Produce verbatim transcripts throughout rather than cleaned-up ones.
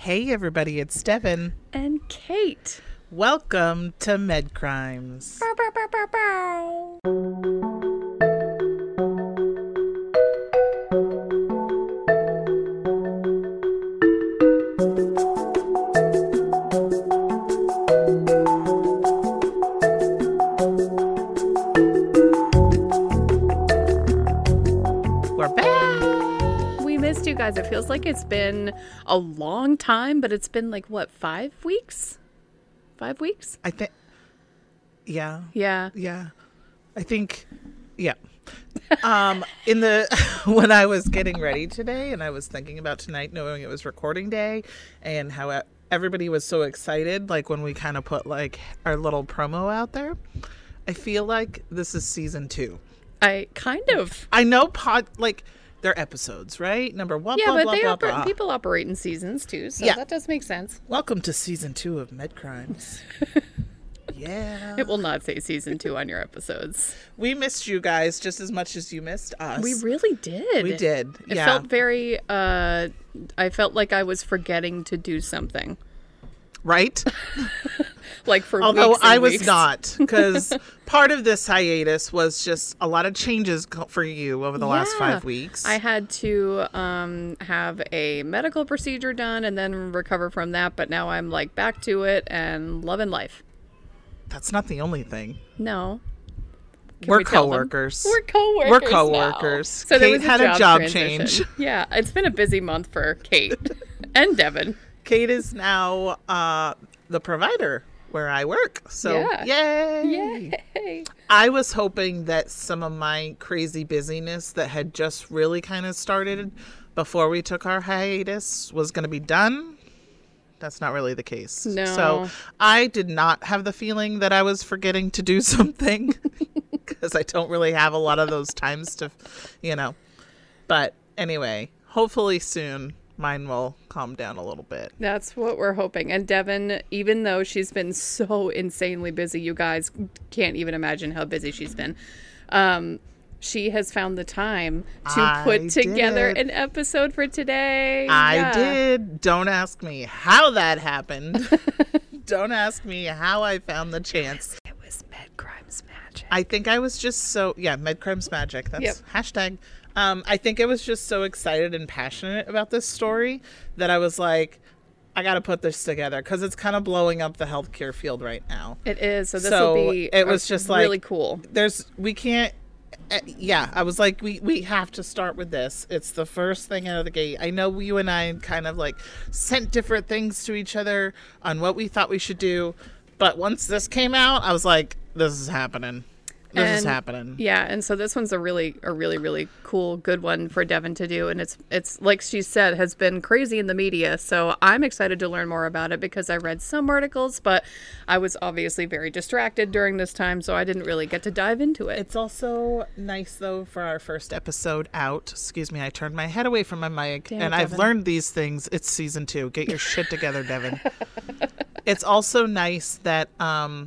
Hey everybody, it's Devin. And Kate. Welcome to Med Crimes. Bow, bow, bow, bow, bow. We're back. We missed you guys. It feels like it's been a long time, but it's been like, what, five weeks? Five weeks? I think, yeah, Yeah. yeah. I think, yeah. um, in the when I was getting ready today, and I was thinking about tonight, knowing it was recording day, and how e- everybody was so excited, like when we kind of put like our little promo out there. I feel like this is season two. I kind of. I know pod like they're episodes, right? Number one, Yeah, blah, but blah, they blah, oper- blah. people operate in seasons too, so Yeah. that does make sense. Welcome to season two of Med Crimes. Yeah. It will not say season two on your episodes. We missed you guys just as much as you missed us. We really did. We did. It yeah. felt very, uh, I felt like I was forgetting to do something. Right? Like for Although weeks and I was weeks. not, because part of this hiatus was just a lot of changes co- for you over the last Yeah. five weeks. I had to um, have a medical procedure done and then recover from that, but now I'm like back to it and loving life. That's not the only thing. No. Can We're we tell them? coworkers. We're coworkers. We're now. coworkers. So there Kate was a had a job, job transition. change. Yeah, it's been a busy month for Kate and Devin. Kate is now uh, the provider where I work. So, Yeah. yay! Yay! I was hoping that some of my crazy busyness that had just really kind of started before we took our hiatus was going to be done. That's not really the case. No. So I did not have the feeling that I was forgetting to do something because I don't really have a lot of those times to, you know. But anyway, hopefully soon mine will calm down a little bit. That's what we're hoping. And Devin, even though she's been so insanely busy, you guys can't even imagine how busy she's been. Um, she has found the time to I put together did. an episode for today. I Yeah. did. Don't ask me how that happened. Don't ask me how I found the chance. It was Med Crimes Magic. I think I was just so, yeah, Med Crimes Magic. That's Yep. hashtag. Um, I think I was just so excited and passionate about this story that I was like, I got to put this together because it's kind of blowing up the healthcare field right now. It is. So this So will be it was a- just like- really cool. There's, we can't, uh, yeah, I was like, we, we have to start with this. It's the first thing out of the gate. I know you and I kind of like sent different things to each other on what we thought we should do. But once this came out, I was like, this is happening. This is And- happening. Yeah, and so this one's a really, a really, really cool, good one for Devin to do, and it's, it's like she said, has been crazy in the media. So I'm excited to learn more about it because I read some articles, but I was obviously very distracted during this time, so I didn't really get to dive into it. It's also nice, though, for our first episode out. Excuse me, I turned my head away from my mic, Damn and it, I've Devin. learned these things. It's season two. Get your shit together, Devin. It's also nice that um,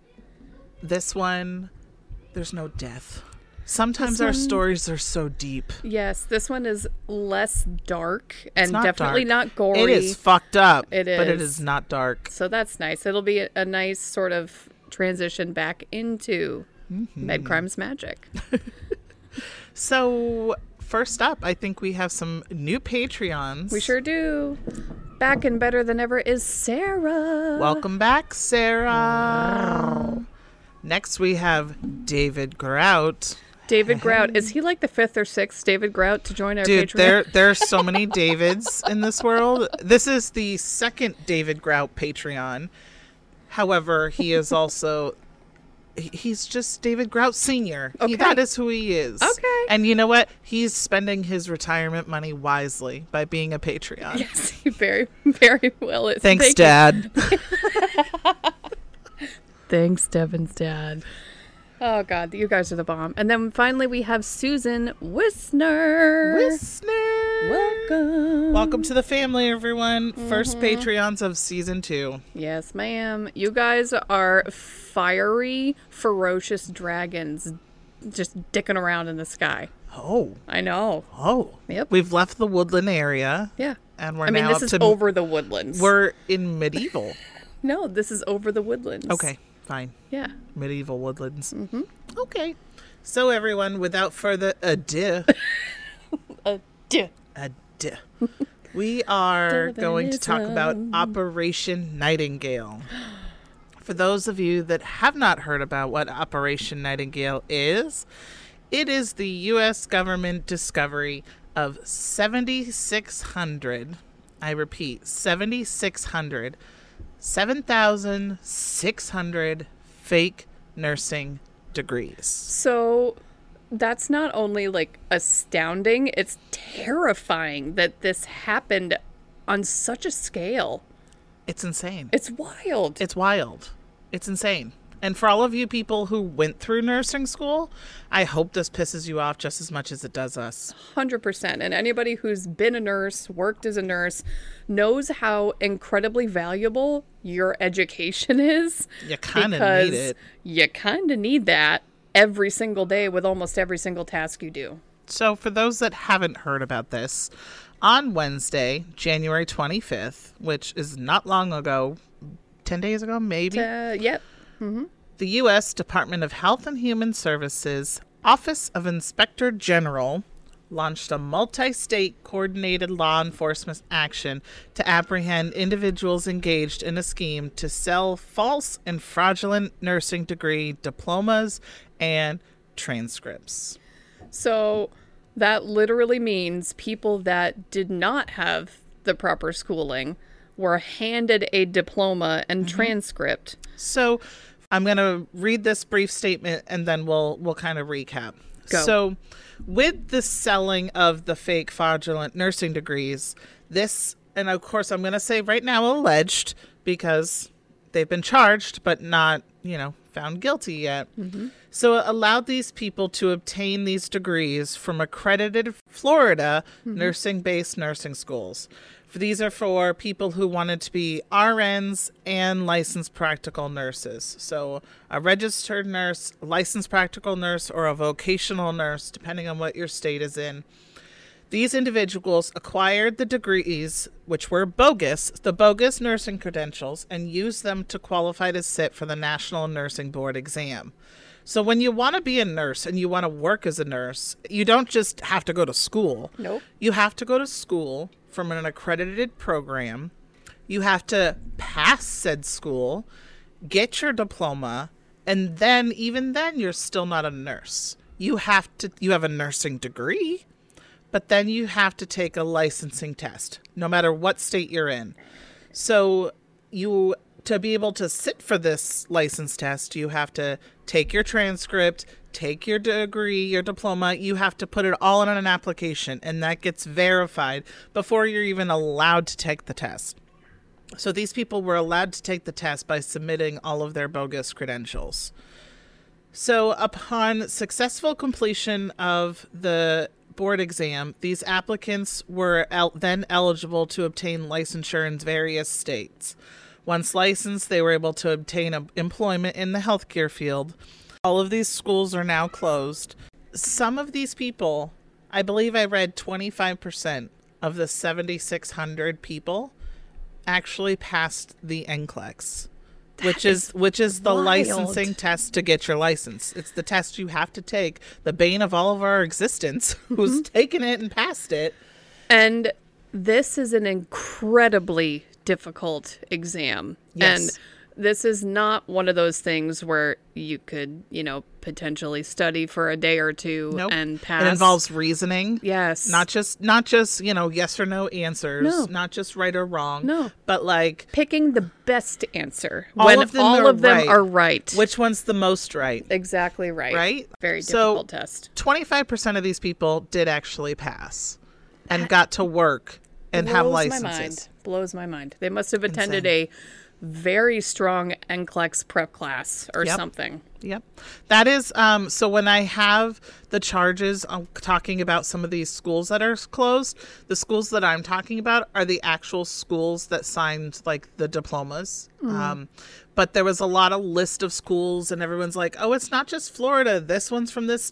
this one, there's no death. Sometimes This our one- stories are so deep. Yes, this one is less dark and not definitely dark. not gory. It is fucked up, It but it is. is not dark. So that's nice. It'll be a, a nice sort of transition back into Mm-hmm. Med Crimes Magic. So, first up, I think we have some new Patreons. We sure do. Back and better than ever is Sarah. Welcome back, Sarah. Next, we have David Grout. David Grout. Is he like the fifth or sixth David Grout to join our Dude, Patreon? there there are so many Davids in this world. This is the second David Grout Patreon. However, he is also he- he's just David Grout Senior. He, Okay. that is who he is. Okay. And you know what? He's spending his retirement money wisely by being a Patreon. Yes, he very, very well is. Thanks, Thank you. Dad. Thanks, Devin's dad. Oh, God, you guys are the bomb. And then finally we have Susan Wissner. Listener. Welcome. Welcome to the family, everyone. First Patreons of season two. Yes, ma'am. You guys are fiery, ferocious dragons just dicking around in the sky. Oh. I know. Oh. Yep. We've left the woodland area. Yeah. and we're I mean, now this up is to over the woodlands. we're in medieval. No, this is over the woodlands. Okay, fine. Yeah. Medieval woodlands. Mm-hmm. Okay. So everyone, without further ado, Uh, duh. ado, we are going to talk about Operation Nightingale. For those of you that have not heard about what Operation Nightingale is, it is the U S government discovery of seventy-six hundred, I repeat, seventy-six hundred, seven thousand six hundred fake nursing degrees. So that's not only like astounding, it's terrifying that this happened on such a scale. It's insane. It's wild. It's wild. It's insane. And for all of you people who went through nursing school, I hope this pisses you off just as much as it does us. one hundred percent. And anybody who's been a nurse, worked as a nurse, knows how incredibly valuable your education is. You kind of because need it. You kind of need that every single day with almost every single task you do. So for those that haven't heard about this, on Wednesday, January twenty-fifth, which is not long ago, ten days ago, maybe? Uh, yep. The U S Department of Health and Human Services Office of Inspector General launched a multi-state coordinated law enforcement action to apprehend individuals engaged in a scheme to sell false and fraudulent nursing degree diplomas and transcripts. So that literally means people that did not have the proper schooling were handed a diploma and Mm-hmm. transcript. So I'm going to read this brief statement and then we'll we'll kind of recap. Go. So with the selling of the fake fraudulent nursing degrees, this, and of course I'm going to say right now alleged because they've been charged but not, you know, found guilty yet. Mm-hmm. So it allowed these people to obtain these degrees from accredited Florida mm-hmm. nursing-based nursing schools. For these are for people who wanted to be R Ns and licensed practical nurses. So a registered nurse, a licensed practical nurse, or a vocational nurse, depending on what your state is in. These individuals acquired the degrees, which were bogus, the bogus nursing credentials, and used them to qualify to sit for the National Nursing Board exam. So when you want to be a nurse and you want to work as a nurse, you don't just have to go to school. Nope. You have to go to school from an accredited program. You have to pass said school, get your diploma, and then even then you're still not a nurse. You have to you have a nursing degree, but then you have to take a licensing test, no matter what state you're in. So you to be able to sit for this license test, you have to take your transcript, take your degree, your diploma. You have to put it all in an application, and that gets verified before you're even allowed to take the test. So these people were allowed to take the test by submitting all of their bogus credentials. So upon successful completion of the board exam, these applicants were el- then eligible to obtain licensure in various states. Once licensed, they were able to obtain a- employment in the healthcare field. All of these schools are now closed. Some of these people, I believe I read twenty-five percent of the seventy-six hundred people actually passed the N C L E X, which is, is which is the wild. licensing test to get your license. It's the test you have to take, the bane of all of our existence, who's taken it and passed it. And this is an incredibly difficult exam. Yes. And this is not one of those things where you could, you know, potentially study for a day or two Nope. and pass. It involves reasoning. Yes. Not just, not just, you know, yes or no answers. No. Not just right or wrong. No. But like, Picking the best answer All when of them all are of them right. are right. which one's the most right? Exactly right. Right? Very So- difficult test. twenty-five percent of these people did actually pass and got to work and have Blows licenses. my mind. Blows my mind. They must have attended a very strong N C L E X prep class or Yep. something. Yep. That is, um, so when I have the charges, I'm talking about some of these schools that are closed. The schools that I'm talking about are the actual schools that signed like the diplomas. Um, but there was a lot of list of schools and everyone's like, oh, it's not just Florida. This one's from this state.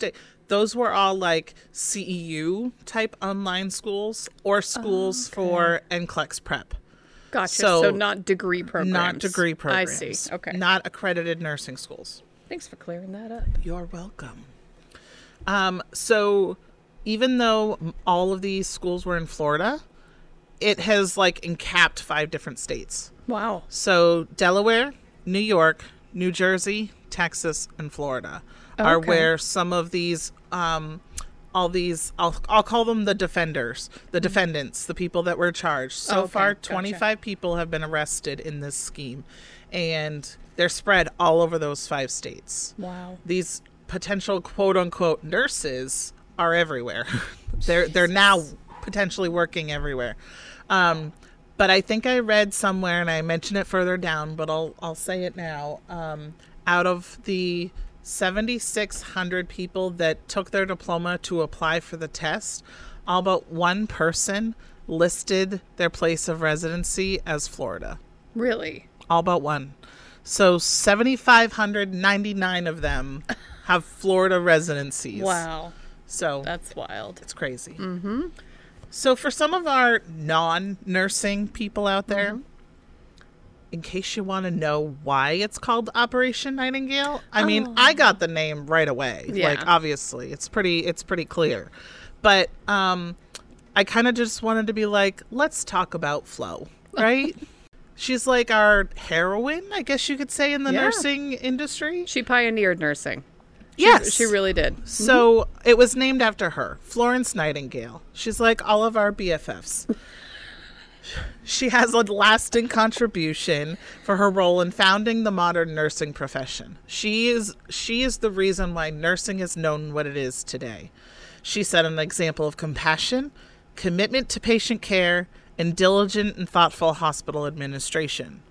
those were all like C E U type online schools or schools okay. for N C L E X prep. Gotcha. So, So, not degree programs. Not degree programs. I see. Okay. Not accredited nursing schools. Thanks for clearing that up. You're welcome. Um, so even though m- all of these schools were in Florida, it has like encapped five different states. Wow. So Delaware, New York, New Jersey, Texas, and Florida are Okay. where some of these, um, all these, I'll, I'll call them the defenders, the defendants, the people that were charged. So Okay, far, gotcha. twenty-five people have been arrested in this scheme, and they're spread all over those five states. Wow. These potential quote unquote nurses are everywhere. they're they're now potentially working everywhere. Um, but I think I read somewhere, and I mentioned it further down, but I'll I'll say it now. Um, out of the seventy-six hundred people that took their diploma to apply for the test, all but one person listed their place of residency as Florida. Really? All but one. So seven thousand five hundred ninety-nine of them have Florida residencies. Wow. So That's wild. it's crazy. Mm-hmm. So for some of our non-nursing people out there, Mm-hmm. in case you want to know why it's called Operation Nightingale, I mean, Oh. I got the name right away. Yeah. Like, obviously, it's pretty, it's pretty clear. But um, I kind of just wanted to be like, let's talk about Flo, right? She's like our heroine, I guess you could say, in the Yeah. nursing industry. She pioneered nursing. She, Yes. She really did. So it was named after her, Florence Nightingale. She's like all of our B F Fs. She has a lasting contribution for her role in founding the modern nursing profession. She is she is the reason why nursing is known what it is today. She set an example of compassion, commitment to patient care, and diligent and thoughtful hospital administration.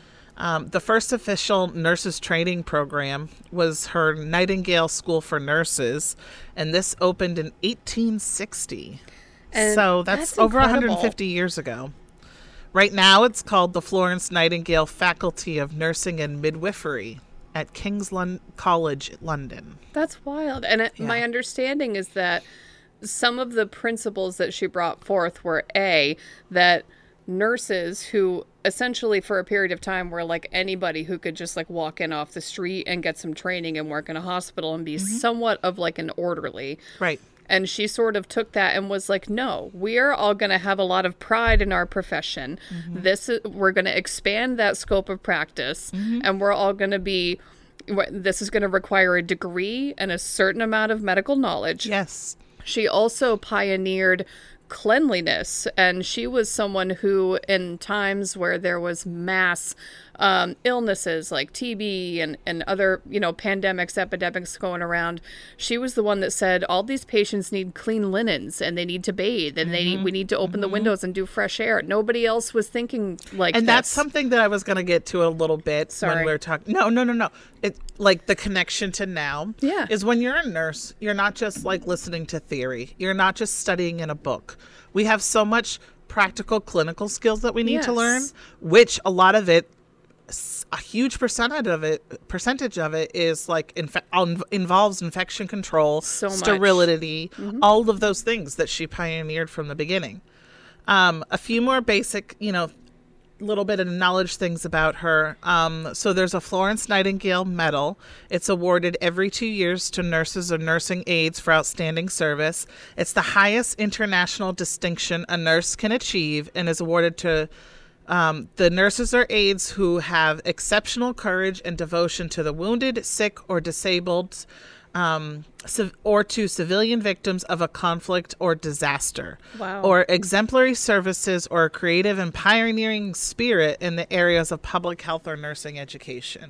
Um, the first official nurses training program was her Nightingale School for Nurses, and this opened in eighteen sixty. And so that's, that's over incredible. one hundred fifty years ago. Right now, it's called the Florence Nightingale Faculty of Nursing and Midwifery at King's Lon- College, London. That's wild. And it, my Yeah. understanding is that some of the principles that she brought forth were A, that nurses who essentially for a period of time were like anybody who could just like walk in off the street and get some training and work in a hospital and be Mm-hmm. somewhat of like an orderly. Right. And she sort of took that and was like, no, we're all going to have a lot of pride in our profession. Mm-hmm. This is, we're going to expand that scope of practice, Mm-hmm. and we're all going to be, wh- this is going to require a degree and a certain amount of medical knowledge. Yes. She also pioneered cleanliness, and she was someone who, in times where there was mass um, illnesses like T B and, and other, you know, pandemics, epidemics going around, she was the one that said all these patients need clean linens and they need to bathe and they need, we need to open the windows and do fresh air. Nobody else was thinking like And this. that's something that I was going to get to a little bit when Sorry. we were talking. No, no, no, no. It like the connection to now Yeah. is when you're a nurse, you're not just like listening to theory. You're not just studying in a book. We have so much practical clinical skills that we need to Yes. learn, which a lot of it, s- a huge percentage of it, percentage of it is like infe- um, involves infection control, So much. sterility, all of those things that she pioneered from the beginning. Um, a few more basic, you know, little bit of knowledge things about her. Um, so there's a Florence Nightingale Medal. It's awarded every two years to nurses or nursing aides for outstanding service. It's the highest international distinction a nurse can achieve and is awarded to um, the nurses or aides who have exceptional courage and devotion to the wounded, sick, or disabled, um, civ- or to civilian victims of a conflict or disaster, Wow. or exemplary services or a creative and pioneering spirit in the areas of public health or nursing education.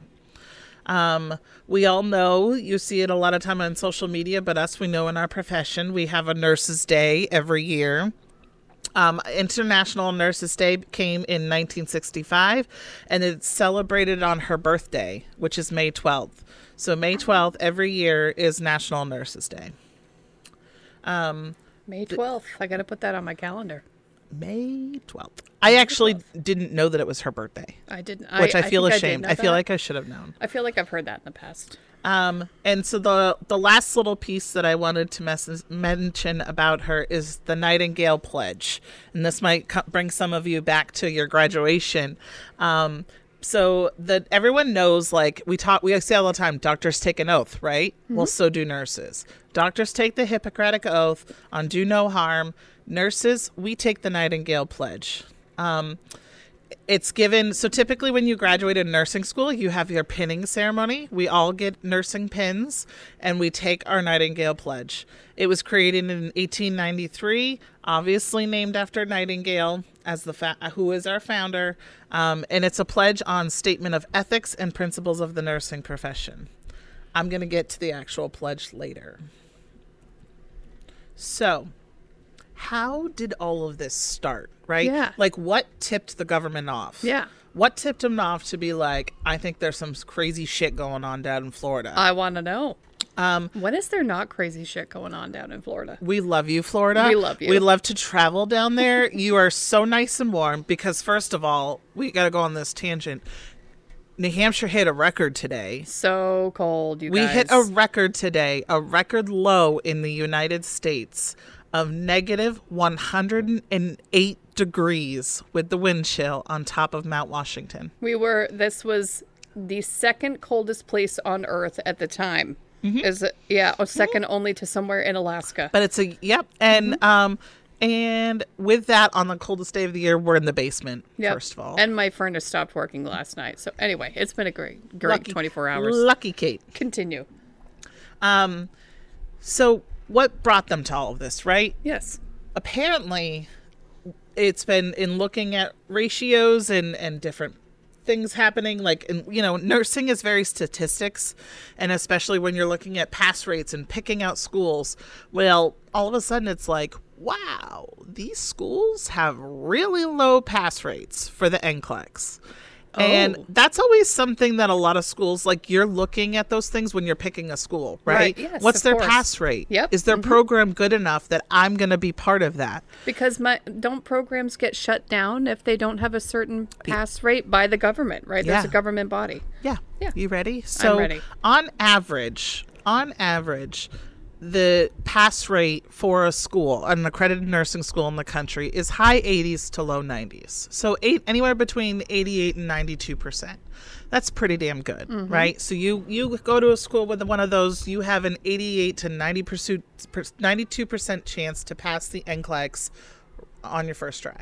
Um, we all know, you see it a lot of time on social media, but us, we know in our profession, we have a Nurses Day every year. Um, International Nurses Day came in nineteen sixty-five, and it's celebrated on her birthday, which is May twelfth. So May twelfth every year is National Nurses Day. Um, May twelfth. I got to put that on my calendar. May twelfth. I actually didn't know that it was her birthday, I didn't. which I, I feel think I did ashamed. know I, feel that. like I should have known. I feel like I've heard that in the past. Um, and so the the last little piece that I wanted to mess- mention about her is the Nightingale Pledge, and this might co- bring some of you back to your graduation. Um, so that everyone knows, like we talk, we say all the time, doctors take an oath, right? Mm-hmm. Well, so do nurses. Doctors take the Hippocratic Oath on do no harm. Nurses, we take the Nightingale Pledge. Um, It's given, so typically when you graduate in nursing school, you have your pinning ceremony. We all get nursing pins, and we take our Nightingale Pledge. It was created in eighteen ninety-three, obviously named after Nightingale, as the fa- who is our founder, um, and it's a pledge on statement of ethics and principles of the nursing profession. I'm going to get to the actual pledge later. So, how did all of this start, right? Yeah. Like, what tipped the government off? Yeah. What tipped them off to be like, I think there's some crazy shit going on down in Florida? I want to know. Um, When is there not crazy shit going on down in Florida? we love you, Florida. We love you. We love to travel down there. You are so nice and warm because, first of all, we got to go on this tangent. New Hampshire hit a record today. So cold, you We guys. hit a record today, a record low in the United States of negative one hundred eight degrees with the wind chill on top of Mount Washington. We were, this was the second coldest place on Earth at the time. Mm-hmm. Is it, yeah, or second mm-hmm. only to somewhere in Alaska. But it's a, yep. And, mm-hmm. um, and with that, on the coldest day of the year, we're in the basement, yep. first of all. And my furnace stopped working last night. So anyway, it's been a great, great lucky, twenty-four hours. Lucky Kate. Continue. Um, so what brought them to all of this, right? Yes. Apparently, it's been in looking at ratios and, and different things happening, like, in, you know, nursing is very statistics, and especially when you're looking at pass rates and picking out schools, well, all of a sudden it's like, wow, these schools have really low pass rates for the N C L E X. Oh. And that's always something that a lot of schools, like, you're looking at those things when you're picking a school, right? Right, yes, What's their course. pass rate? Yep. Is their mm-hmm. program good enough that I'm going to be part of that? Because my don't programs get shut down if they don't have a certain pass rate by the government, right? Yeah. There's a government body. Yeah. Yeah. You ready? So I'm ready. on average, on average, the pass rate for a school, an accredited nursing school in the country, is high eighties to low nineties. So eight, anywhere between eighty-eight and ninety-two percent. That's pretty damn good, mm-hmm. right? So you, you go to a school with one of those, you have an eighty-eight to ninety percent, ninety-two percent chance to pass the N C L E X on your first try.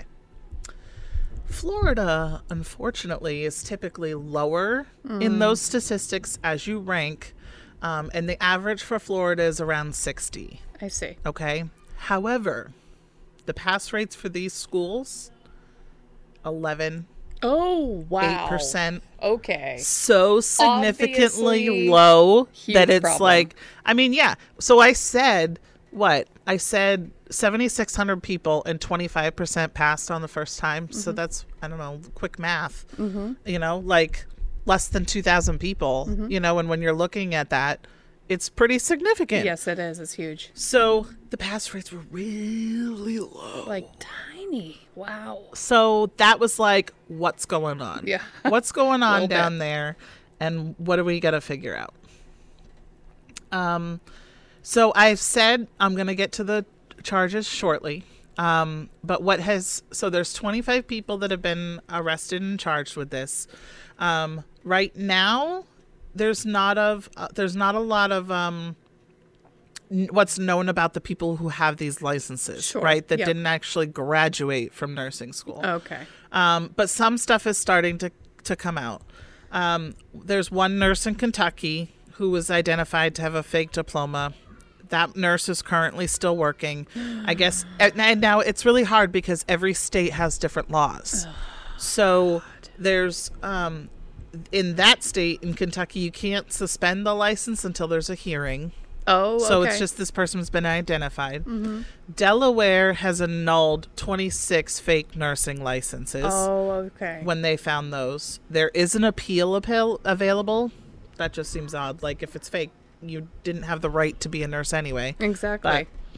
Florida, unfortunately, is typically lower mm. in those statistics as you rank. Um, and the average for Florida is around sixty. I see. Okay. However, the pass rates for these schools, eleven. Oh, wow. eight percent. Okay. So significantly Obviously, low that it's problem. like, I mean, yeah. So I said, what? I said seventy-six hundred people and twenty-five percent passed on the first time. Mm-hmm. So that's, I don't know, quick math. Mm-hmm. You know, like less than two thousand people, mm-hmm. you know, and when you're looking at that, it's pretty significant. Yes, it is. It's huge. So the pass rates were really low. Like tiny. Wow. So that was like, what's going on? Yeah. What's going on down bit. there? And what do we got to figure out? Um, so I've said I'm going to get to the charges shortly. Um, but what has, so there's twenty-five people that have been arrested and charged with this. Um, right now, there's not of, uh, there's not a lot of, um, n- what's known about the people who have these licenses, Sure. right? That Yep. didn't actually graduate from nursing school. Okay. Um, but some stuff is starting to, to come out. Um, there's one nurse in Kentucky who was identified to have a fake diploma. That nurse is currently still working. I guess, and and now it's really hard because every state has different laws. So there's, um, in that state, in Kentucky, you can't suspend the license until there's a hearing. Oh, So okay. it's just this person's been identified. Mm-hmm. Delaware has annulled twenty-six fake nursing licenses Oh, okay. when they found those. There is an appeal appeal available. That just seems odd. Like, if it's fake, you didn't have the right to be a nurse anyway. Exactly.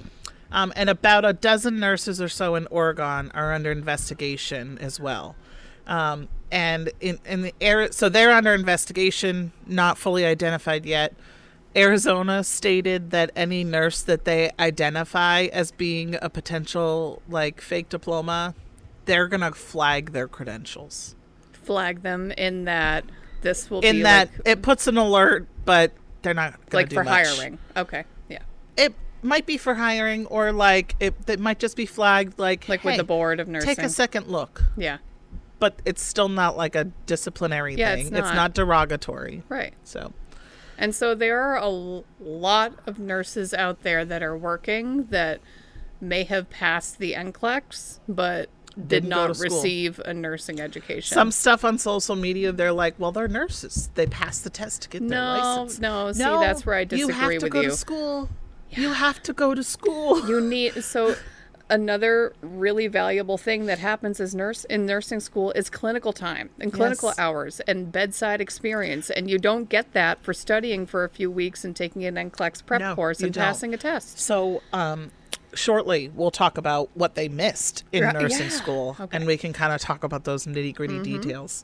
Um, and about a dozen nurses or so in Oregon are under investigation as well. Um, and in, in the air, so they're under investigation, not fully identified yet. Arizona stated that any nurse that they identify as being a potential like fake diploma, they're gonna flag their credentials. Flag them in that this will In be that like, it puts an alert, but they're not gonna like do for much. hiring. Okay, yeah. It might be for hiring, or like it, it might just be flagged like Like hey, with the board of nursing. take a second look. Yeah. But it's still not like a disciplinary Yeah, thing. it's not. It's not derogatory. Right. So And so there are a l- lot of nurses out there that are working that may have passed the N C L E X, but did Didn't go not to school. receive a nursing education. some stuff on social media, they're like, well, they're nurses. They passed the test to get their no, license. no. See, that's where I disagree you have to with go you. to school. You have to go to school. You need so another really valuable thing that happens as nurse in nursing school is clinical time and clinical Yes. hours and bedside experience, and you don't get that for studying for a few weeks and taking an N C L E X prep No, course you and don't. passing a test. So, um, shortly we'll talk about what they missed in Right, nursing yeah. school, Okay. Mm-hmm. and we can kind of talk about those nitty gritty details.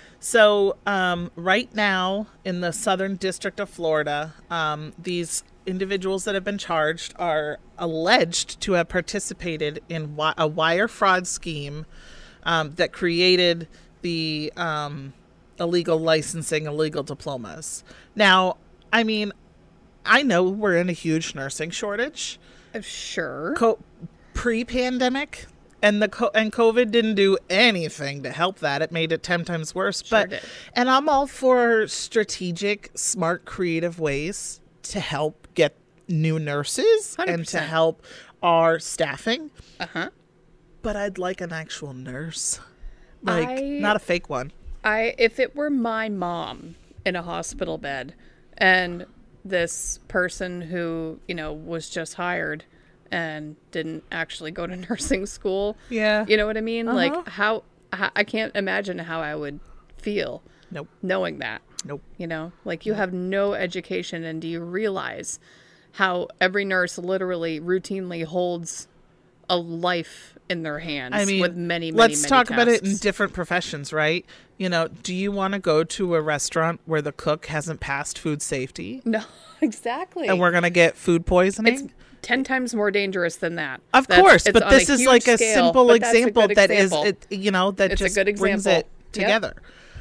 So, um, right now in the Southern District of Florida, um, these individuals that have been charged are alleged to have participated in wi- a wire fraud scheme um, that created the um, illegal licensing, illegal diplomas. Now, I mean, I know we're in a huge nursing shortage. Uh, Sure. Co- pre-pandemic, and the co- and COVID didn't do anything to help that. It made it ten times worse. Sure but did. and I'm all for strategic, smart, creative ways to help get new nurses one hundred and to percent. help our staffing. Uh-huh. But I'd like an actual nurse, like I- not a fake one. I if it were my mom in a hospital bed and this person who, you know, was just hired and didn't actually go to nursing school. Yeah. You know what I mean? Uh-huh. Like how, how I can't imagine how I would feel Nope. knowing that. Nope. You know, like you have no education, and do you realize how every nurse literally routinely holds a life in their hands I mean, with many, many, let's many talk about it in tasks? different professions, right? You know, do you want to go to a restaurant where the cook hasn't passed food safety No, exactly. and we're going to get food poisoning? It's ten times more dangerous than that. Of That's- course, it's but on a this is huge like a scale, simple but that's a example good that is, example. it, you know, that It's a just good brings example. it Yep. together.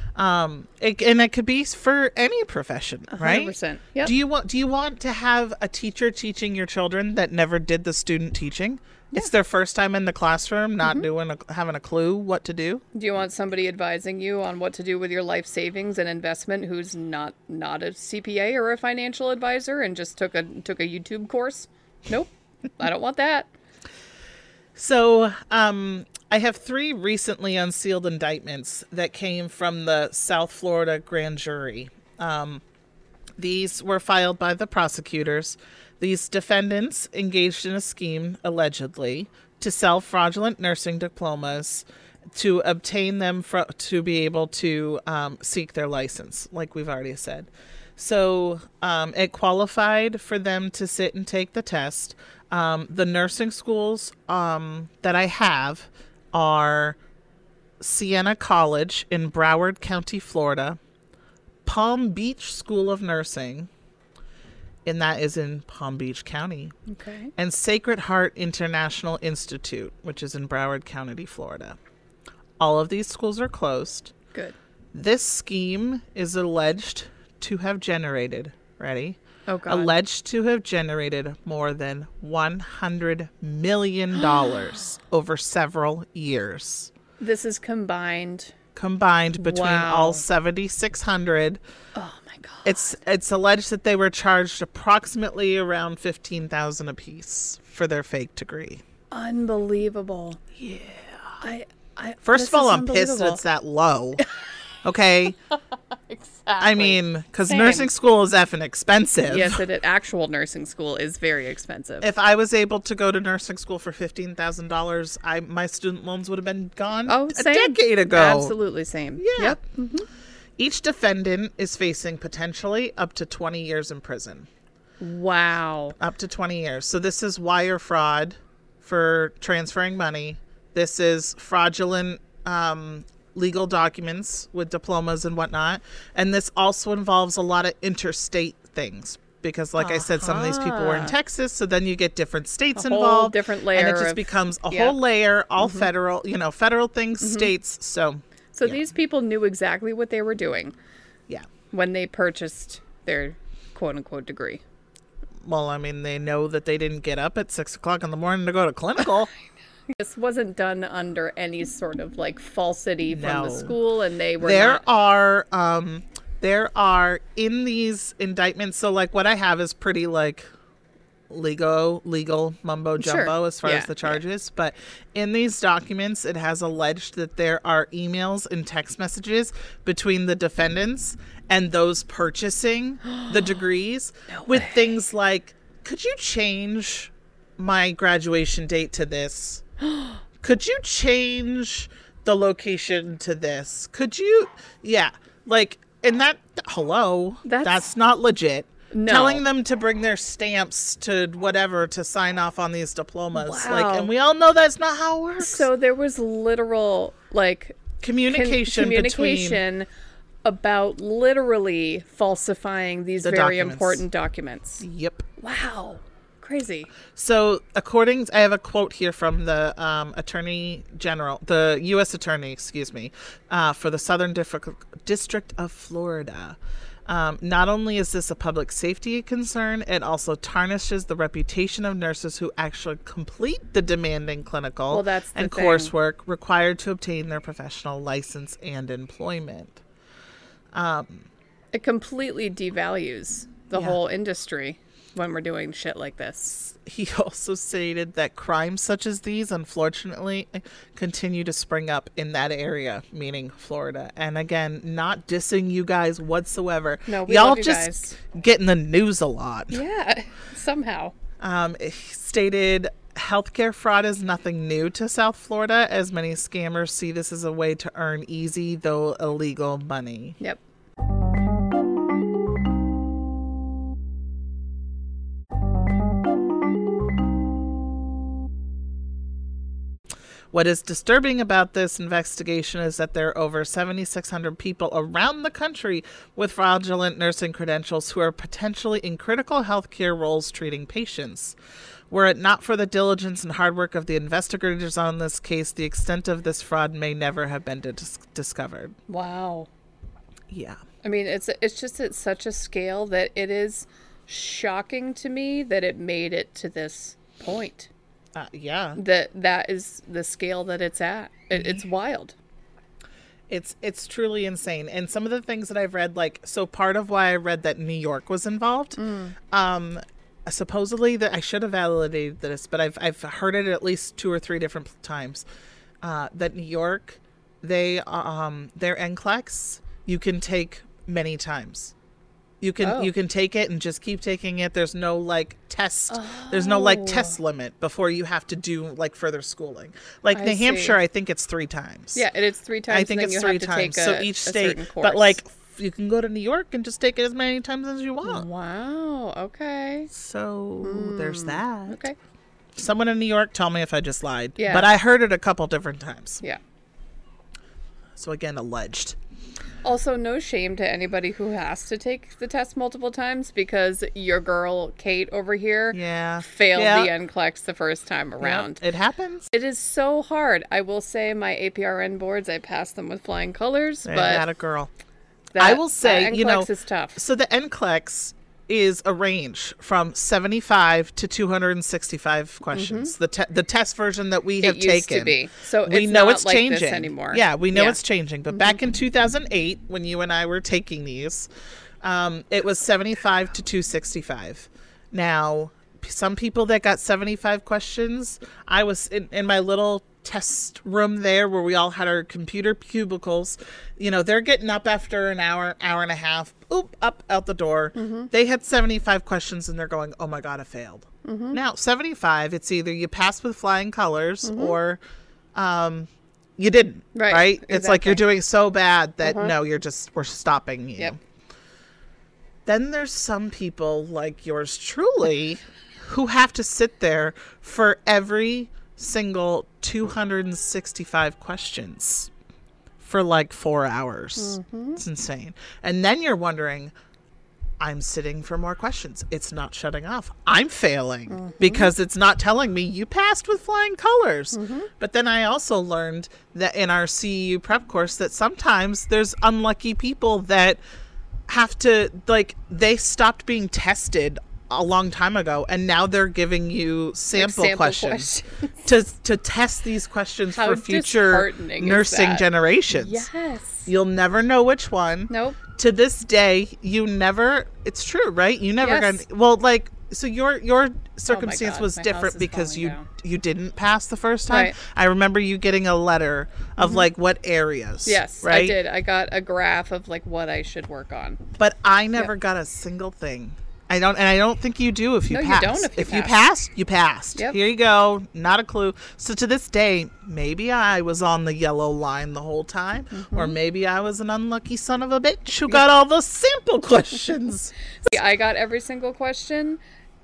Um, it, and it could be for any profession, one hundred right? percent. Yep. Do you want Do you want to have a teacher teaching your children that never did the student teaching? It's their first time in the classroom, not Mm-hmm. doing a, having a clue what to do. Do you want somebody advising you on what to do with your life savings and investment who's not not a C P A or a financial advisor and just took a took a YouTube course? Nope. I don't want that. So, um, I have three recently unsealed indictments that came from the South Florida grand jury. Um, these were filed by the prosecutors. These defendants engaged in a scheme, allegedly, to sell fraudulent nursing diplomas to obtain them fro- to be able to um, seek their license, like we've already said. So um, it qualified for them to sit and take the test. Um, the nursing schools um, that I have are Siena College in Broward County, Florida, Palm Beach School of Nursing, and that is in Palm Beach County, Okay. and Sacred Heart International Institute, which is in Broward County, Florida. All of these schools are closed. Good. This scheme is alleged to have generated, ready? Oh God. Alleged to have generated more than one hundred million dollars over several years. This is combined. Combined between Wow. all seventy-six hundred. Oh my God. It's it's alleged that they were charged approximately around fifteen thousand apiece for their fake degree. Unbelievable. Yeah. I. I. First this of all, is I'm pissed that unbelievable. it's that low. Okay, Exactly. I mean, because Same. nursing school is effing expensive. Yes, it, it actual nursing school is very expensive. If I was able to go to nursing school for fifteen thousand dollars, I my student loans would have been gone oh, a same. decade ago. Absolutely same. Yeah. Yep. Each defendant is facing potentially up to twenty years in prison. Wow. Up to twenty years. So this is wire fraud for transferring money. This is fraudulent um, legal documents with diplomas and whatnot. And this also involves a lot of interstate things. Because, like uh-huh. I said, some of these people were in Texas, so then you get different states a whole involved. different layer. And it just of, becomes a yeah. whole layer, all mm-hmm. federal, you know, federal things, mm-hmm. states. So, so yeah. these people knew exactly what they were doing. Yeah. When they purchased their quote-unquote degree. Well, I mean, they know that they didn't get up at six o'clock in the morning to go to clinical. This wasn't done under any sort of, like, falsity from no. the school, and they were There not... are... Um, There are in these indictments, so like what I have is pretty like legal, legal mumbo jumbo Sure. as far yeah, as the charges. Yeah. But in these documents, it has alleged that there are emails and text messages between the defendants and those purchasing the degrees no with way. things like, could you change my graduation date to this? Could you change the location to this? Could you? Yeah. Like, and that, hello, That's, that's not legit. No. Telling them to bring their stamps to whatever to sign off on these diplomas. Wow. Like, and we all know that's not how it works. So there was literal, like, communication, con- communication between about literally falsifying these the very documents. important documents. Yep. Wow. Crazy. So, according, I have a quote here from the um, Attorney General, the U S Attorney, excuse me, uh, for the Southern Dif- District of Florida. Um, not only is this a public safety concern, it also tarnishes the reputation of nurses who actually complete the demanding clinical well, that's the and thing. coursework required to obtain their professional license and employment. Um, it completely devalues the yeah. whole industry when we're doing shit like this. He also stated that crimes such as these, unfortunately, continue to spring up in that area, meaning Florida. And again, not dissing you guys whatsoever. No, we Y'all love you just guys. get in the news a lot. Yeah, somehow. Um, he stated healthcare fraud is nothing new to South Florida, as many scammers see this as a way to earn easy, though illegal, money. Yep. What is disturbing about this investigation is that there are over seventy-six hundred people around the country with fraudulent nursing credentials who are potentially in critical healthcare roles treating patients. Were it not for the diligence and hard work of the investigators on this case, the extent of this fraud may never have been dis- discovered. Wow. Yeah. I mean, it's it's just at such a scale that it is shocking to me that it made it to this point. Uh, yeah. That that is the scale that it's at. It, it's wild. It's it's truly insane. And some of the things that I've read, like, so part of why I read that New York was involved, mm. um, supposedly that I should have validated this, but I've I've heard it at least two or three different times, uh, that New York, they um their N C L E X you can take many times. You can oh. you can take it and just keep taking it. There's no like test. Oh. There's no like test limit before you have to do like further schooling. Like I New see. Hampshire, I think it's three times. Yeah, it is three times. I think it's three times. A, so each state, but like you can go to New York and just take it as many times as you want. Wow. Okay. So mm. there's that. Okay. Someone in New York, tell me if I just lied. Yeah. But I heard it a couple different times. Yeah. So again, alleged. Also, no shame to anybody who has to take the test multiple times, because your girl, Kate, over here, yeah. failed yeah. the N C L E X the first time around. Yeah. It happens. It is so hard. I will say my A P R N boards, I passed them with flying colors, yeah, but... Not a girl. That, I will say, N C L E X you know... is tough. So the N C L E X is a range from seventy-five to two hundred sixty-five questions. Mm-hmm. The te- the test version that we have it used taken. To be. So we it's know not it's like changing this anymore. Yeah, we know yeah. it's changing. But mm-hmm. back in two thousand eight, when you and I were taking these, um, it was seventy-five to two sixty-five. Now, some people that got seventy-five questions, I was in, in my little test room there where we all had our computer cubicles. You know, they're getting up after an hour, hour and a half, oop, up out the door. Mm-hmm. They had seventy-five questions and they're going, oh my God, I failed. Mm-hmm. Now, seventy-five, it's either you pass with flying colors mm-hmm. or um, you didn't, right? right? Exactly. It's like you're doing so bad that uh-huh. no, you're just, we're stopping you. Yep. then there's some people like yours truly who have to sit there for every single two hundred sixty-five questions for like four hours. Mm-hmm. It's insane. And then you're wondering, I'm sitting for more questions. It's not shutting off. I'm failing mm-hmm. because it's not telling me you passed with flying colors. Mm-hmm. But then I also learned that in our C E U prep course that sometimes there's unlucky people that have to, like, they stopped being tested a long time ago, and now they're giving you sample, like sample questions, questions. to to test these questions How for future nursing generations. Yes. You'll never know which one. Nope. To this day, you never, it's true, right? You never yes. got, well, like, so your your circumstance oh God, was different because you down. you didn't pass the first time. Right. I remember you getting a letter of mm-hmm. like what areas. Yes, right? I did. I got a graph of like what I should work on. But I never yep. got a single thing. I don't, and I don't think you do if you no, pass. You don't if you if pass. you passed, you passed. Yep. Here you go. Not a clue. So to this day, maybe I was on the yellow line the whole time, mm-hmm. or maybe I was an unlucky son of a bitch who got all the sample questions. See, I got every single question,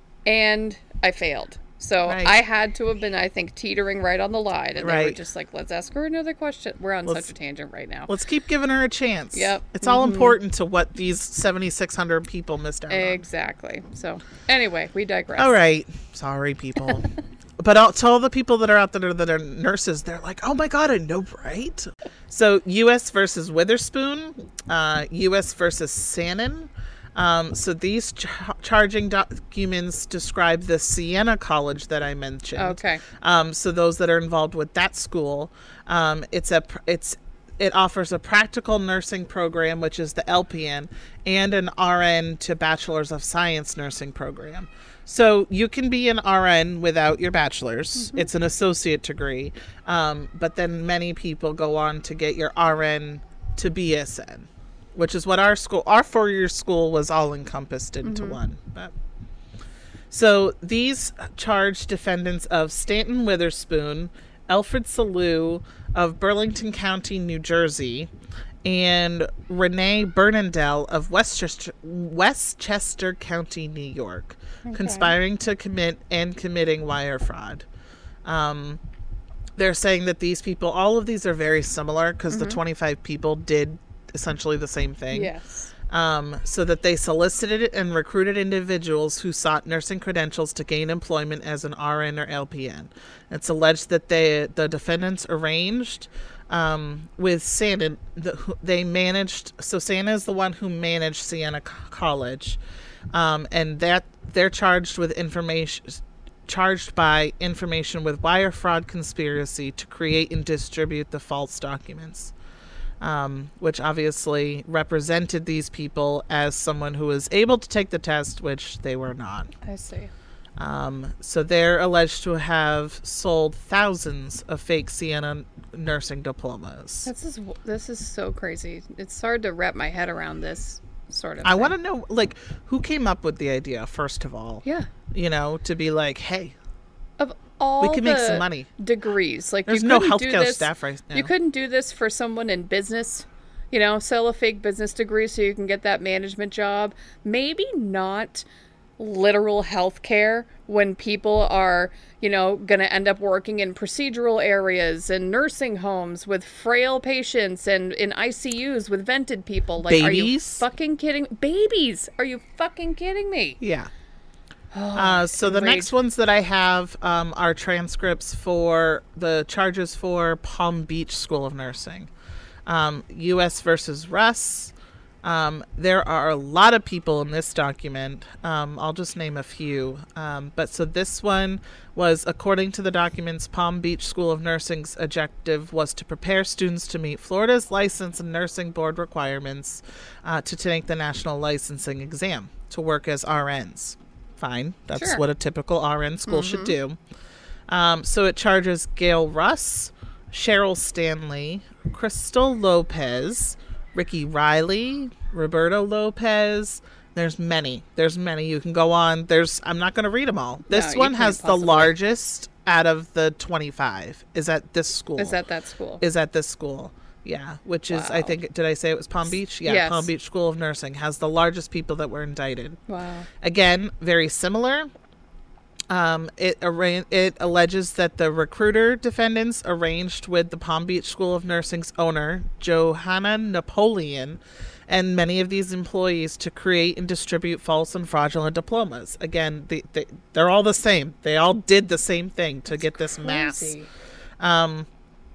and I failed. So right. I had to have been, I think, teetering right on the line. And right. they were just like, let's ask her another question. We're on let's, such a tangent right now. Let's keep giving her a chance. Yep. It's mm-hmm. all important to what these seventy-six hundred people missed out on. Exactly. So anyway, we digress. All right. Sorry, people. But I'll, to all the people that are out there that are nurses, they're like, oh my God, I know, right? So U S versus Witherspoon, uh, U S versus Sanin. Um, so these ch- charging documents describe the Siena College that I mentioned. Okay. Um, so those that are involved with that school, um, it's a it's it offers a practical nursing program, which is the L P N, and an R N to Bachelor's of Science nursing program. So you can be an R N without your bachelor's. Mm-hmm. It's an associate degree, um, but then many people go on to get your R N to B S N. Which is what our school, our four-year school was all encompassed into mm-hmm. one. But. So these charged defendants of Stanton Witherspoon, Alfred Salou of Burlington County, New Jersey, and Renee Bernandel of Westchester, Westchester County, New York, okay. conspiring to commit and committing wire fraud. Um, they're saying that these people, all of these are very similar because mm-hmm. the twenty-five people did essentially the same thing. Yes. Um, so that they solicited and recruited individuals who sought nursing credentials to gain employment as an R N or L P N. It's alleged that they, the defendants arranged um, with Santa. The, they managed. So Santa is the one who managed Siena College, um, and that they're charged with information. Charged by information with wire fraud conspiracy to create and distribute the false documents. Um, which obviously represented these people as someone who was able to take the test, which they were not. I see. Um, so they're alleged to have sold thousands of fake Siena nursing diplomas. This is this is so crazy. It's hard to wrap my head around this sort of I thing. want to know, like, who came up with the idea, first of all? Yeah. You know, to be like, hey, of all we can the make some money. Degrees. Like, there's you no healthcare healthcare staff right now. You couldn't do this for someone in business. You know, sell a fake business degree so you can get that management job. Maybe not literal healthcare when people are, you know, going to end up working in procedural areas and nursing homes with frail patients and in I C Us with vented people. Like, babies? Are you fucking kidding? Babies? Are you fucking kidding me? Yeah. Uh, so the next ones that I have um, are transcripts for the charges for Palm Beach School of Nursing. Um, U S versus Russ. Um, there are a lot of people in this document. Um, I'll just name a few. Um, but so this one was, according to the documents, Palm Beach School of Nursing's objective was to prepare students to meet Florida's license and nursing board requirements uh, to take the national licensing exam to work as R Ns. Fine. That's sure. what a typical R N school mm-hmm. should do. Um, so it charges Gail Russ, Cheryl Stanley, Crystal Lopez, Ricky Riley, Roberto Lopez. There's many. There's many. You can go on. There's. I'm not going to read them all. This no, one has possibly. the largest out of the twenty-five. Is at this school. Is at that school. Is at this school. Yeah, which is, Wow. I think, did I say it was Palm Beach? Yeah, Yes. Palm Beach School of Nursing has the largest people that were indicted. Wow. Again, very similar. Um, it arra- it alleges that the recruiter defendants arranged with the Palm Beach School of Nursing's owner, Johanna Napoleon, and many of these employees to create and distribute false and fraudulent diplomas. Again, they, they, they're all the same. They all did the same thing to get this mass. Crazy. Um,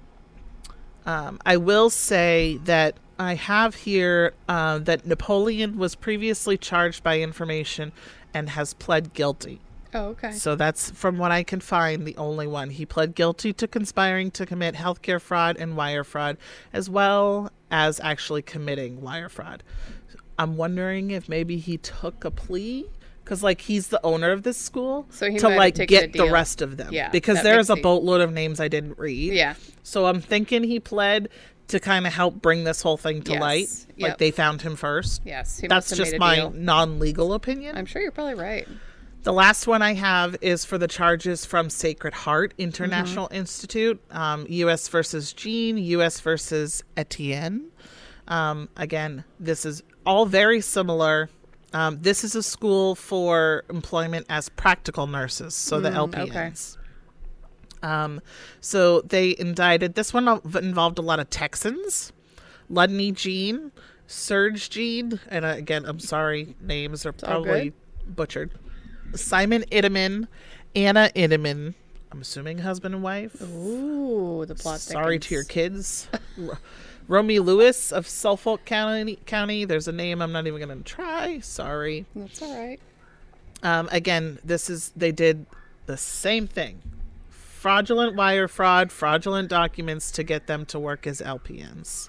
um, I will say that I have here uh, that Napoleon was previously charged by information and has pled guilty. Oh, okay. So that's, from what I can find, the only one. He pled guilty to conspiring to commit healthcare fraud and wire fraud, as well as actually committing wire fraud. I'm wondering if maybe he took a plea, because like he's the owner of this school, So he to might have like taken a get the deal. rest of them. Yeah, because that there's makes a sense. boatload of names I didn't read. Yeah. So I'm thinking he pled to kind of help bring this whole thing to Yes. light. Yep. Like they found him first. Yes. He That's must have just made a my deal. non-legal opinion. I'm sure you're probably right. The last one I have is for the charges from Sacred Heart International Mm-hmm. Institute, um, U S versus Jean, U S versus Etienne. Um, again, this is all very similar. Um, this is a school for employment as practical nurses, so the L P Mm, okay. Ns. Um, so they indicted, this one involved a lot of Texans, Ludney Jean, Serge Jean, and uh, again, I'm sorry, names are all probably butchered. Simon Itteman, Anna Itteman, I'm assuming husband and wife. Ooh, the plot Sorry thickens. to your kids. R- Romy Lewis of Suffolk County. County. There's a name I'm not even going to try. Sorry. That's all right. Um, again, this is, they did the same thing. Fraudulent wire fraud, fraudulent documents to get them to work as L P Ns.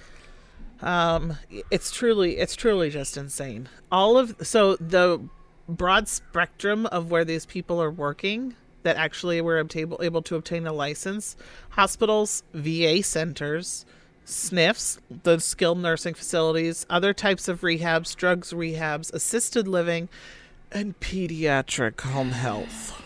Um, it's truly, it's truly just insane. All of, so the broad spectrum of where these people are working that actually were able, able to obtain a license: hospitals, V A centers, S N Fs, the skilled nursing facilities, other types of rehabs, drugs rehabs, assisted living, and pediatric home health.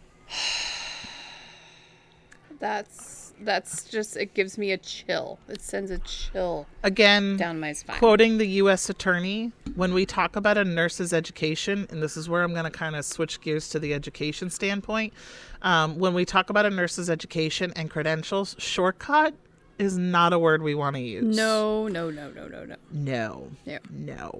That's that's just, it gives me a chill. It sends a chill Again, down my spine. quoting the U S attorney, when we talk about a nurse's education, and this is where I'm going to kind of switch gears to the education standpoint, um, when we talk about a nurse's education and credentials, shortcut is not a word we want to use. No, no, no, no, no, no. No. Yeah. No.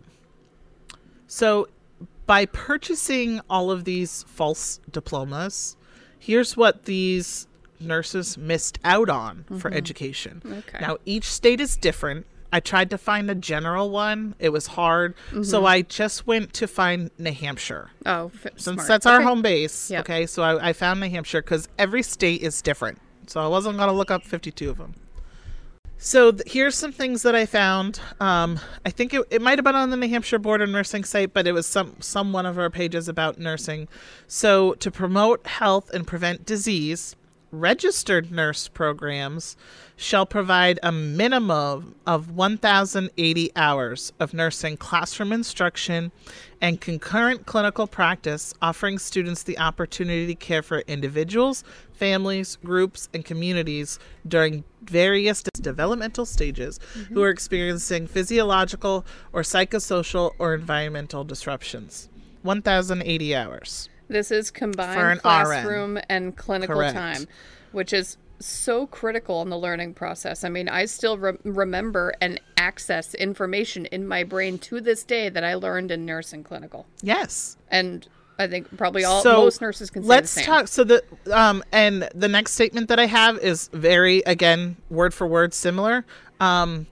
So by purchasing all of these false diplomas, here's what these nurses missed out on for education. Okay. Now, each state is different. I tried to find a general one. It was hard. So I just went to find New Hampshire. Oh, f- Since smart. that's our Okay. home base. Yep. Okay. So I, I found New Hampshire because every state is different. So I wasn't going to look up fifty-two of them. So th- here's some things that I found. Um, I think it, it might have been on the New Hampshire Board of Nursing site, but it was some, some one of our pages about nursing. So to promote health and prevent disease, registered nurse programs shall provide a minimum of one thousand eighty hours of nursing classroom instruction and concurrent clinical practice, offering students the opportunity to care for individuals, families, groups, and communities during various developmental stages who are experiencing physiological or psychosocial or environmental disruptions. one thousand eighty hours. This is For combined an R N. classroom and clinical Correct. time, which is so critical in the learning process. I mean, I still re- remember and access information in my brain to this day that I learned in nurse and clinical. Yes. And I think probably all So, most nurses can say let's the same. talk. So the um and the next statement that I have is very, again, word for word similar. Um,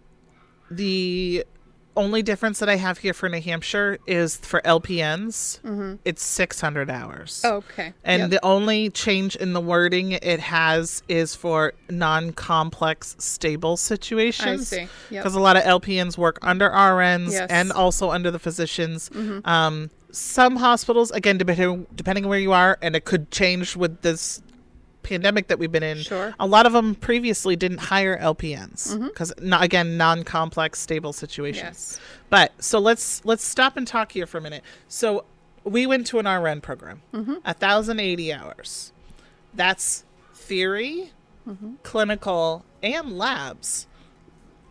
the only difference that I have here for New Hampshire is for L P Ns. Mm-hmm. It's six hundred hours. Oh, okay. And Yep. the only change in the wording it has is for non-complex stable situations. see. Yep. Because a lot of L P Ns work under R Ns Yes. and also under the physicians. Um, some hospitals, again, depending depending on where you are, and it could change with this pandemic that we've been in. Sure. A lot of them previously didn't hire L P Ns because, again, non-complex stable situations. Yes. But so let's let's stop and talk here for a minute. So we went to an R N program, a thousand eighty hours. That's theory, clinical, and labs.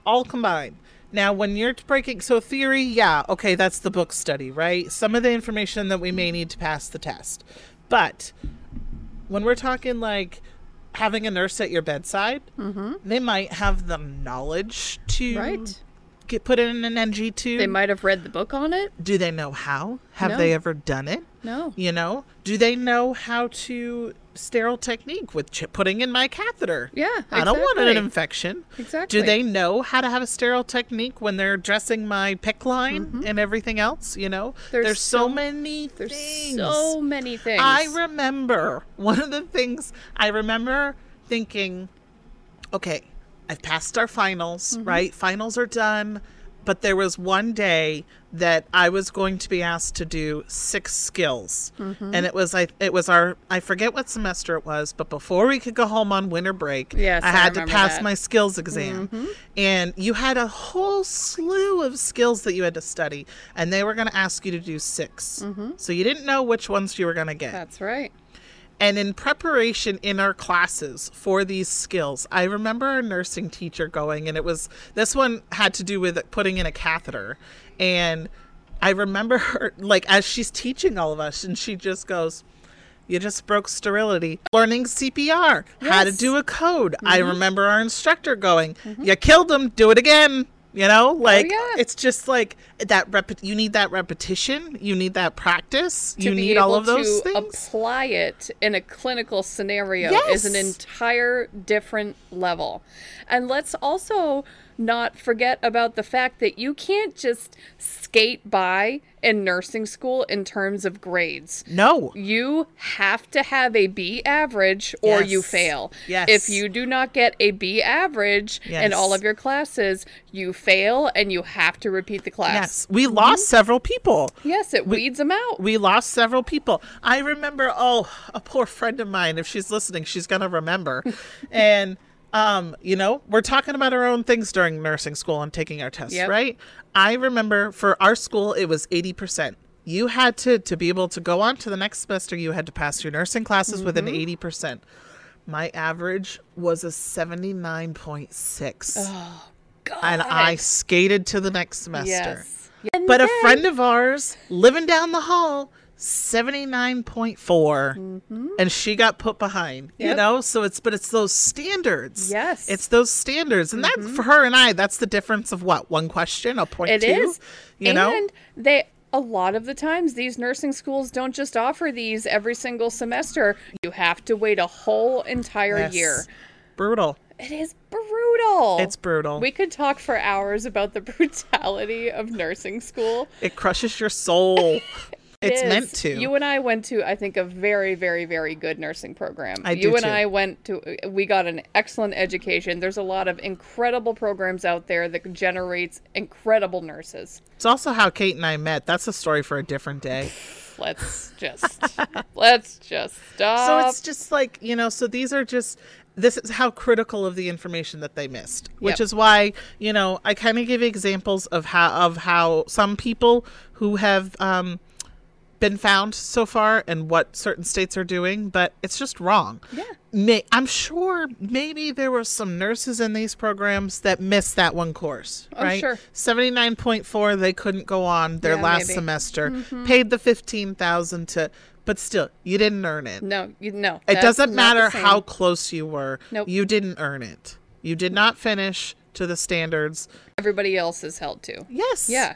all combined. Now, when you're breaking, so theory, yeah, okay, that's the book study, right? Some of the information that we may need to pass the test. But when we're talking like having a nurse at your bedside, Mm-hmm. they might have the knowledge to Right. get put in an N G tube. They might have read the book on it. Do they know how? Have No. they ever done it? No. You know, do they know how to sterile technique with ch- putting in my catheter? Yeah, I don't want an exactly. infection. Exactly. Do they know how to have a sterile technique when they're dressing my P I C C line and everything else? You know, Mm-hmm. There's there's, so, so- many There's things. so many things. I remember one of the things I remember thinking, okay, I've passed our finals, Mm-hmm. right? Finals are done. But there was one day that I was going to be asked to do six skills. Mm-hmm. And it was I it was our I forget what semester it was, but before we could go home on winter break, Yes, I I had to remember pass that. Mm-hmm. my skills exam. And you had a whole slew of skills that you had to study, and they were going to ask you to do six. So you didn't know which ones you were going to get. That's right. And in preparation in our classes for these skills, I remember our nursing teacher going, and it was, this one had to do with putting in a catheter. And I remember her, like, as she's teaching all of us, and she just goes, you just broke sterility. Learning C P R, how to Yes. do a code. I remember our instructor going, you killed him, do it again. You know, like, yeah. it's just like that, rep- you need that repetition. You need that practice. To You be need able all of those to things. apply it in a clinical scenario is an Yes. entire different level. And let's also not forget about the fact that you can't just skate by in nursing school in terms of grades. No. You have to have a B average or you Yes. fail. Yes. If you do not get a B average in Yes. all of your classes, you fail and you have to repeat the class. Yes, we lost several people. Yes, it weeds them out. We lost several people. I remember, oh, a poor friend of mine, if she's listening, she's going to remember. and, um, you know, we're talking about our own things during nursing school and taking our tests, Yep. right? I remember for our school, it was eighty percent. You had to, to be able to go on to the next semester, you had to pass your nursing classes with Mm-hmm. an eighty percent. My average was a seventy-nine point six. God. And I skated to the next semester. Yes. And But a then- friend of ours living down the hall, seventy-nine point four, and she got put behind. You Yep. know, so it's but it's those standards. Yes. it's those standards, and that for her and I, that's the difference of what one question, a point It two. is. You and know, they a lot of the times these nursing schools don't just offer these every single semester. You have to wait a whole entire Yes. year. brutal. It is brutal. It's brutal. We could talk for hours about the brutality of nursing school. It crushes your soul. It's It is. meant to. You and I went to, I think, a very, very, very good nursing program. I you do and too. I went to, we got an excellent education. There's a lot of incredible programs out there that generates incredible nurses. It's also how Kate and I met. That's a story for a different day. Let's just, let's just stop. So it's just like, you know, so these are just, this is how critical of the information that they missed, which Yep. is why, you know, I kind of give examples of how, of how some people who have um, been found so far and what certain states are doing, but it's just wrong. Yeah. May, I'm sure maybe there were some nurses in these programs that missed that one course, Oh, right? sure. seventy-nine point four, they couldn't go on their Yeah, last maybe. Mm-hmm. semester, paid the fifteen thousand to, but still, you didn't earn it. No, you no. It that's doesn't not the matter same. how close you were. Nope. You didn't earn it. You did not finish to the standards. everybody else is held to. Yes. Yeah.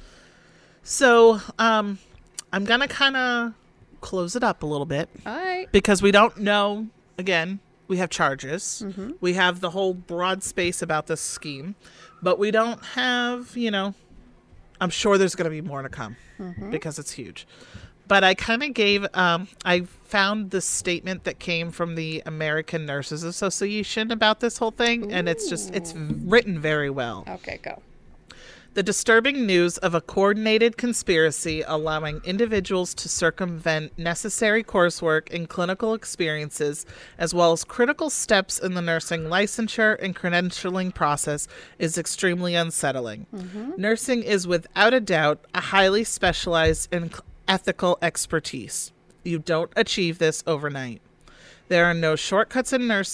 So, um, I'm going to kind of close it up a little bit All right. because we don't know. Again, we have charges. Mm-hmm. We have the whole broad space about this scheme, but we don't have, you know, I'm sure there's going to be more to come Mm-hmm. because it's huge. But I kind of gave, um, I found the statement that came from the American Nurses Association about this whole thing, and it's just, it's written very well. Okay, go. The disturbing news of a coordinated conspiracy allowing individuals to circumvent necessary coursework and clinical experiences, as well as critical steps in the nursing licensure and credentialing process, is extremely unsettling. Nursing is without a doubt a highly specialized and cl- ethical expertise. You don't achieve this overnight. There are no shortcuts in nursing.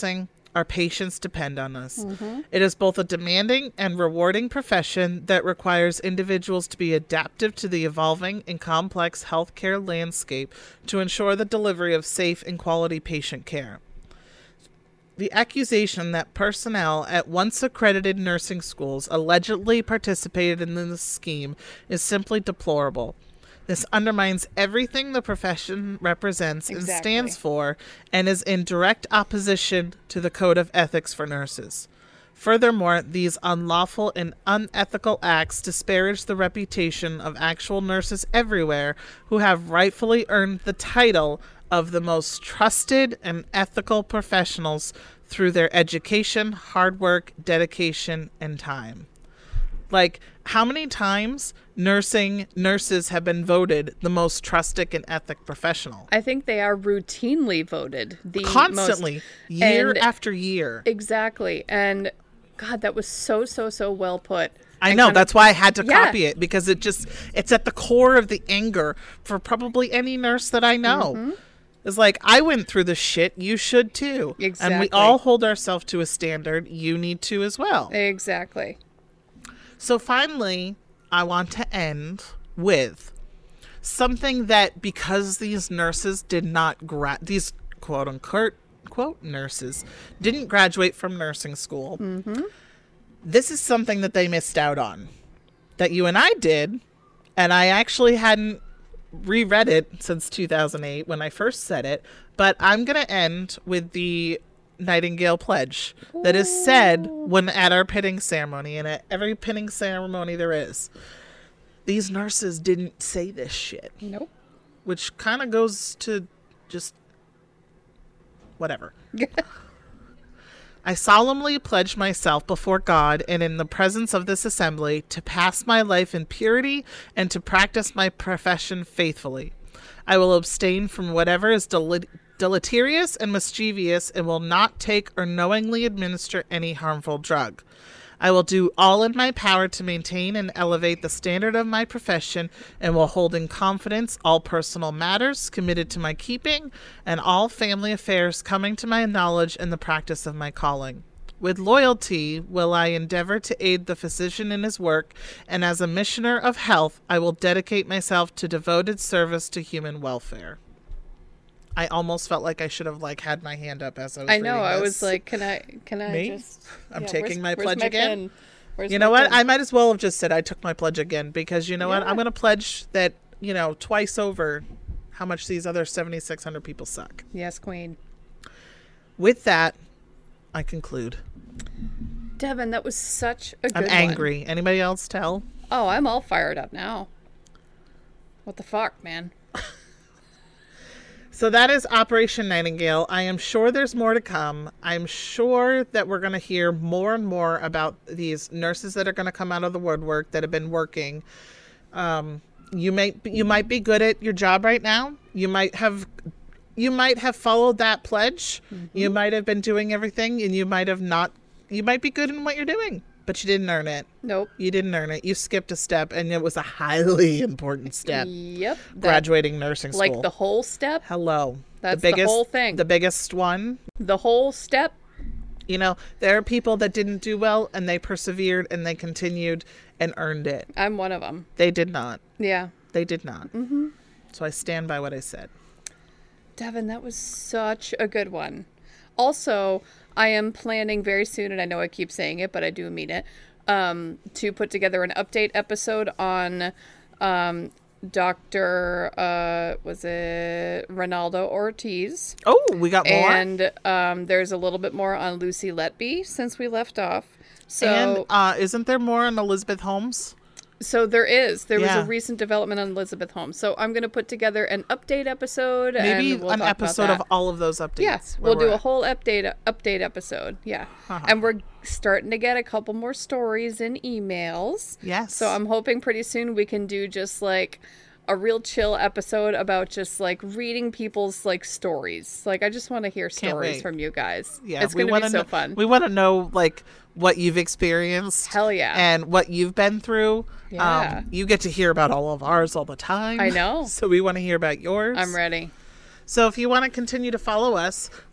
Our patients depend on us. Mm-hmm. It is both a demanding and rewarding profession that requires individuals to be adaptive to the evolving and complex healthcare landscape to ensure the delivery of safe and quality patient care. The accusation that personnel at once accredited nursing schools allegedly participated in this scheme is simply deplorable. This undermines everything the profession represents Exactly. and stands for, and is in direct opposition to the Code of Ethics for Nurses. Furthermore, these unlawful and unethical acts disparage the reputation of actual nurses everywhere who have rightfully earned the title of the most trusted and ethical professionals through their education, hard work, dedication, and time. Like, how many times nursing nurses have been voted the most trusted and ethic professional? I think they are routinely voted the Constantly, most, year and after year. Exactly. And God, that was so, so, so well put. I And know, kind that's of- why I had to Yeah. copy it, because it just, it's at the core of the anger for probably any nurse that I know. Mm-hmm. It's like, I went through this shit, you should too. And we Exactly. all hold ourselves to a standard, you need to as well. Exactly. So finally, I want to end with something that, because these nurses did not gra- these quote unquote quote nurses didn't graduate from nursing school. Mm-hmm. This is something that they missed out on, that you and I did, and I actually hadn't reread it since two thousand eight when I first said it. But I'm gonna end with the Nightingale Pledge that is said when at our pinning ceremony, and at every pinning ceremony there is. These nurses didn't say this shit, Nope. which kind of goes to just whatever. I solemnly pledge myself before God and in the presence of this assembly to pass my life in purity and to practice my profession faithfully. I will abstain from whatever is dele- deleterious and mischievous and will not take or knowingly administer any harmful drug. I will do all in my power to maintain and elevate the standard of my profession, and will hold in confidence all personal matters committed to my keeping and all family affairs coming to my knowledge in the practice of my calling. With loyalty will I endeavor to aid the physician in his work, and as a missioner of health, I will dedicate myself to devoted service to human welfare. I almost felt like I should have like had my hand up as I was I know. reading I this. was like, can I, can I Me? just, I'm yeah, taking where's- my where's pledge my again. pen? Where's You my know what? pen? I might as well have just said I took my pledge again, because you know what? Yeah. I'm going to pledge that, you know, twice over how much these other seventy-six hundred people suck. Yes, Queen. With that, I conclude. Devin, that was such a good I'm one. angry. Anybody else tell? Oh, I'm all fired up now. What the fuck, man? So that is Operation Nightingale. I am sure there's more to come. I'm sure that we're going to hear more and more about these nurses that are going to come out of the woodwork that have been working. Um, you may you might be good at your job right now. You might have you might have followed that pledge. Mm-hmm. You might have been doing everything, and you might have not. You might be good in what you're doing, but you didn't earn it. Nope. You didn't earn it. You skipped a step, and it was a highly important step. Yep. That- Graduating nursing school. Like the whole step? Hello. That's the the biggest whole thing. The biggest one. The whole step? You know, there are people that didn't do well, and they persevered and they continued and earned it. I'm one of them. They did not. Yeah. They did not. Mm-hmm. So I stand by what I said. Devin, that was such a good one. Also, I am planning very soon, and I know I keep saying it, but I do mean it, um, to put together an update episode on um, Doctor Uh, was it Ronaldo Ortiz? Oh, we got more. And um, there's a little bit more on Lucy Letby since we left off. So, and uh, isn't there more on Elizabeth Holmes? so there is. There Yeah. was a recent development on Elizabeth Holmes. So I'm going to put together an update episode. Maybe and we'll an talk about episode that. of all of those updates. Yeah, where we'll do we're a at. whole update update episode. Yeah, Uh-huh. and we're starting to get a couple more stories and emails. Yes. So I'm hoping pretty soon we can do just like a real chill episode about just like reading people's like stories. Like I just want to hear stories wait. from you guys. Yeah, it's we gonna want be to so know, fun. We want to know like what you've experienced. Hell yeah. And what you've been through. Yeah. Um, you get to hear about all of ours all the time. I know. So we want to hear about yours. I'm ready. So if you want to continue to follow us,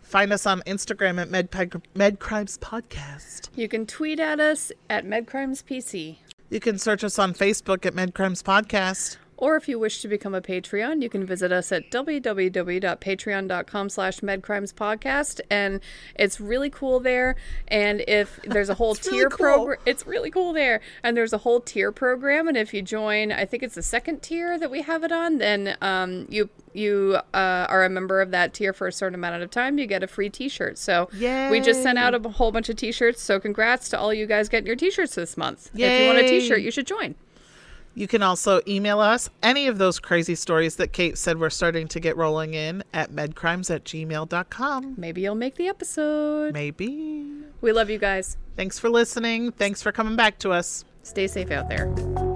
Find us on Instagram at Med, Med Crimes Podcast. You can tweet at us at MedCrimesPC. You can search us on Facebook at Med Crimes Podcast. Or if you wish to become a Patreon, you can visit us at www.patreon.com slash medcrimespodcast. And it's really cool there. And if there's a whole It's tier really cool. program, it's really cool there. And there's a whole tier program. And if you join, I think it's the second tier that we have it on, then um, you you uh, are a member of that tier for a certain amount of time. You get a free t-shirt. So Yay. we just sent out a whole bunch of t-shirts. So congrats to all you guys getting your t-shirts this month. Yay. If you want a t-shirt, you should join. You can also email us any of those crazy stories that Kate said we're starting to get rolling in at medcrimes at gmail dot com. Maybe you'll make the episode. Maybe. We love you guys. Thanks for listening. Thanks for coming back to us. Stay safe out there.